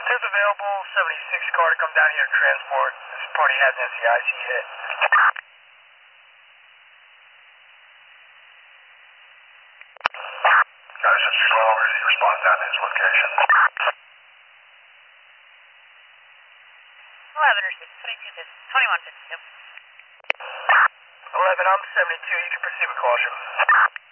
Is available 76 car to come down here to transport. This party has an NCIC hit. Got a 612, emergency response down to his location. 11 or 22, 2152. 11, I'm 72. You can proceed with caution.